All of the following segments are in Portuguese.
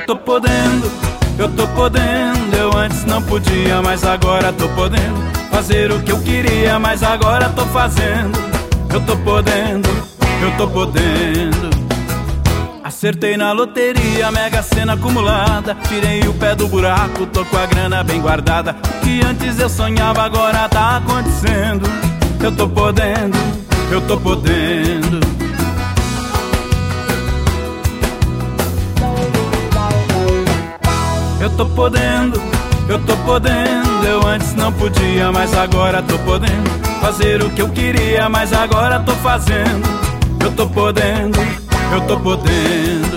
tô podendo, eu tô podendo. Eu antes não podia, mas agora tô podendo fazer o que eu queria, mas agora tô fazendo. Eu tô podendo, eu tô podendo. Acertei na loteria, Mega Sena acumulada. Tirei o pé do buraco, tô com a grana bem guardada. O que antes eu sonhava agora tá acontecendo. Eu tô podendo, eu tô podendo. Eu tô podendo, eu tô podendo. Eu antes não podia, mas agora tô podendo fazer o que eu queria, mas agora tô fazendo. Eu tô podendo, eu tô podendo.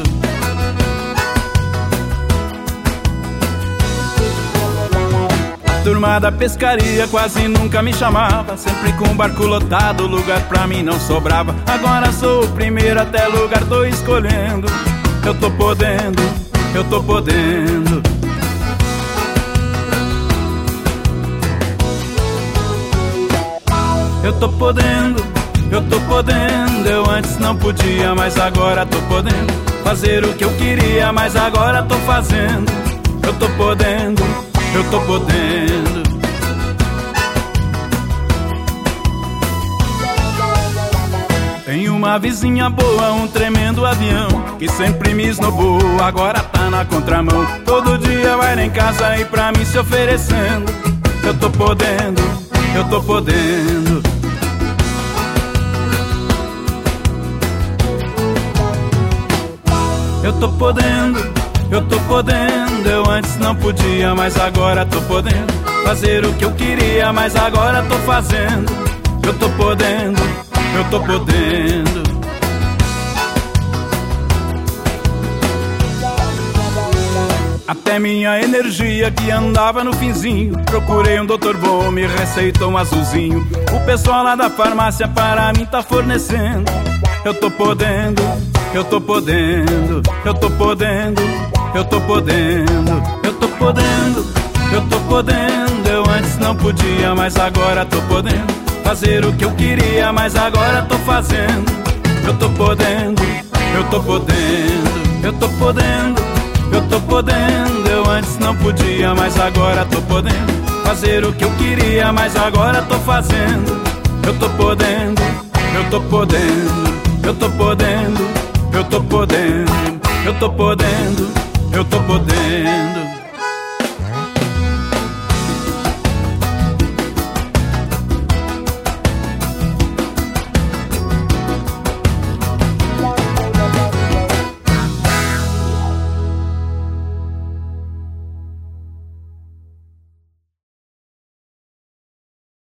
A turma da pescaria quase nunca me chamava. Sempre com o barco lotado, lugar pra mim não sobrava. Agora sou o primeiro, até lugar tô escolhendo. Eu tô podendo, eu tô podendo. Eu tô podendo, eu tô podendo. Eu antes não podia, mas agora tô podendo fazer o que eu queria, mas agora tô fazendo. Eu tô podendo, eu tô podendo. Tenho uma vizinha boa, um tremendo avião que sempre me esnobou, agora tá na contramão. Todo dia vai lá em casa e pra mim se oferecendo. Eu tô podendo, eu tô podendo. Eu tô podendo, eu tô podendo. Eu antes não podia, mas agora tô podendo fazer o que eu queria, mas agora tô fazendo. Eu tô podendo, eu tô podendo. Até minha energia que andava no finzinho, procurei um doutor bom, me receitou um azulzinho. O pessoal lá da farmácia para mim tá fornecendo. Eu tô podendo, eu tô podendo. Eu tô podendo, eu tô podendo. Eu tô podendo, eu tô podendo. Eu antes não podia, mas agora tô podendo fazer o que eu queria, mas agora tô fazendo. Eu tô podendo, eu tô podendo. Eu tô podendo, eu tô podendo. Eu antes não podia, mas agora tô podendo fazer o que eu queria, mas agora tô fazendo. Eu tô podendo, eu tô podendo. Eu tô podendo, eu tô podendo. Eu tô podendo, eu tô podendo.